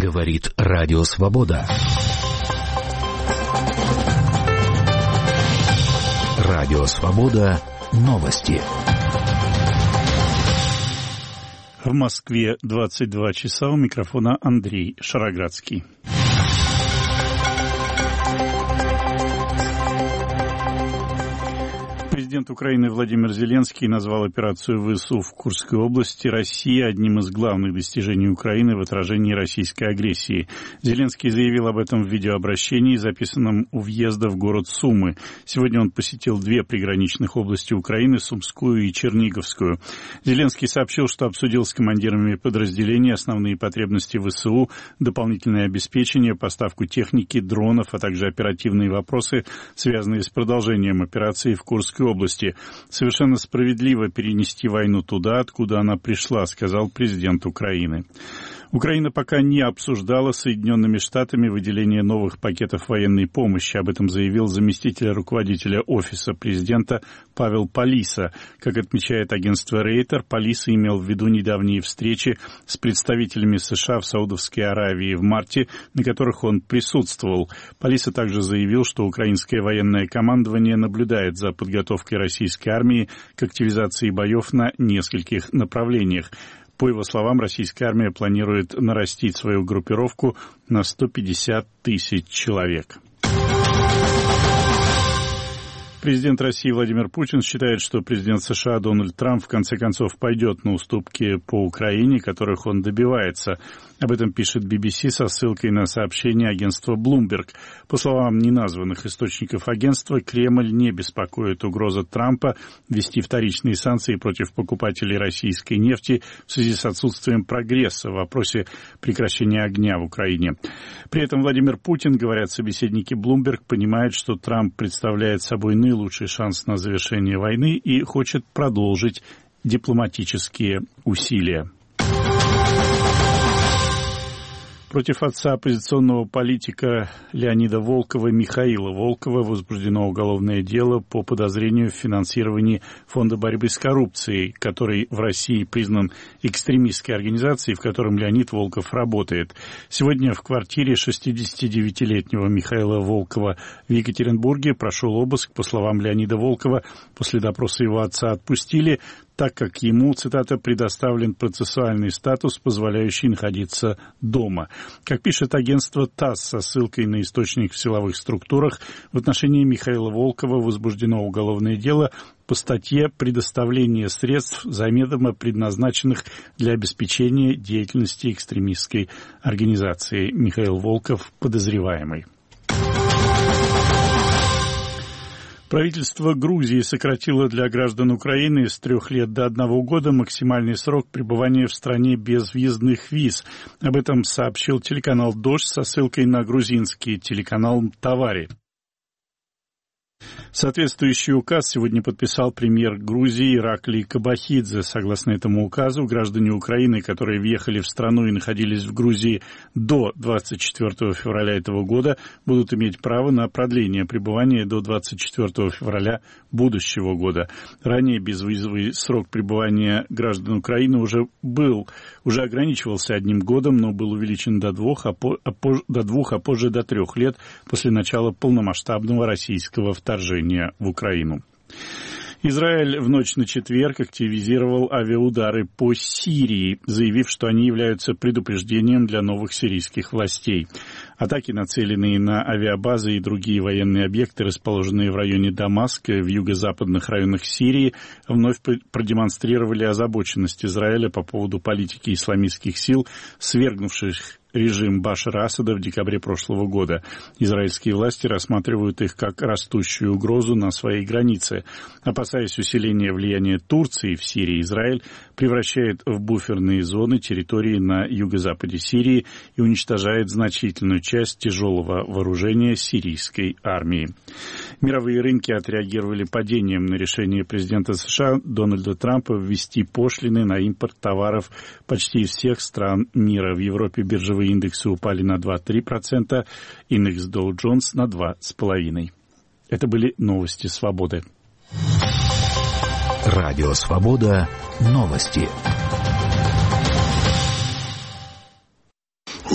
Говорит Радио Свобода. Радио Свобода. Новости. В Москве 22 часа. У микрофона Андрей Шароградский. Президент Украины Владимир Зеленский назвал операцию ВСУ в Курской области России одним из главных достижений Украины в отражении российской агрессии. Зеленский заявил об этом в видеообращении, записанном у въезда в город Сумы. Сегодня он посетил две приграничных области Украины, Сумскую и Черниговскую. Зеленский сообщил, что обсудил с командирами подразделений основные потребности ВСУ, дополнительное обеспечение, поставку техники, дронов, а также оперативные вопросы, связанные с продолжением операции в Курской области. Совершенно справедливо перенести войну туда, откуда она пришла, сказал президент Украины. Украина пока не обсуждала с Соединенными Штатами выделение новых пакетов военной помощи. Об этом заявил заместитель руководителя Офиса президента Павел Палиса. Как отмечает агентство Рейтер, Палиса имел в виду недавние встречи с представителями США в Саудовской Аравии в марте, на которых он присутствовал. Палиса также заявил, что украинское военное командование наблюдает за подготовкой российской армии к активизации боев на нескольких направлениях. По его словам, российская армия планирует нарастить свою группировку на 150 тысяч человек. Президент России Владимир Путин считает, что президент США Дональд Трамп в конце концов пойдет на уступки по Украине, которых он добивается. Об этом пишет BBC со ссылкой на сообщение агентства Bloomberg. По словам неназванных источников агентства, Кремль не беспокоит угроза Трампа ввести вторичные санкции против покупателей российской нефти в связи с отсутствием прогресса в вопросе прекращения огня в Украине. При этом Владимир Путин, говорят собеседники Bloomberg, понимает, что Трамп представляет собой наилучший шанс на завершение войны и хочет продолжить дипломатические усилия. Против отца оппозиционного политика Леонида Волкова Михаила Волкова возбуждено уголовное дело по подозрению в финансировании Фонда борьбы с коррупцией, который в России признан экстремистской организацией, в котором Леонид Волков работает. Сегодня в квартире 69-летнего Михаила Волкова в Екатеринбурге прошел обыск. По словам Леонида Волкова, после допроса его отца отпустили, так как ему, цитата, предоставлен процессуальный статус, позволяющий находиться дома. Как пишет агентство ТАСС со ссылкой на источник в силовых структурах, в отношении Михаила Волкова возбуждено уголовное дело по статье «Предоставление средств, заведомо предназначенных для обеспечения деятельности экстремистской организации». Михаил Волков подозреваемый. Правительство Грузии сократило для граждан Украины с 3 лет до 1 года максимальный срок пребывания в стране без въездных виз. Об этом сообщил телеканал «Дождь» со ссылкой на грузинский телеканал «Тавари». Соответствующий указ сегодня подписал премьер Грузии Ираклий Кобахидзе. Согласно этому указу, граждане Украины, которые въехали в страну и находились в Грузии до 24 февраля этого года, будут иметь право на продление пребывания до 24 февраля будущего года. Ранее безвизовый срок пребывания граждан Украины уже ограничивался 1 годом, но был увеличен до 2, а позже до 3 лет после начала полномасштабного российского вторжения в Украину. Израиль в ночь на четверг активизировал авиаудары по Сирии, заявив, что они являются предупреждением для новых сирийских властей. Атаки, нацеленные на авиабазы и другие военные объекты, расположенные в районе Дамаска, в юго-западных районах Сирии, вновь продемонстрировали озабоченность Израиля по поводу политики исламистских сил, свергнувших режим Башара Асада в декабре прошлого года. Израильские власти рассматривают их как растущую угрозу на своей границе. Опасаясь усиления влияния Турции в Сирии, Израиль превращает в буферные зоны территории на юго-западе Сирии и уничтожает значительную часть тяжелого вооружения сирийской армии. Мировые рынки отреагировали падением на решение президента США Дональда Трампа ввести пошлины на импорт товаров почти из всех стран мира. В Европе биржевые индексы упали на 2,3%, индекс Dow Jones на 2,5%. Это были новости «Свободы». Радио «Свобода». Новости.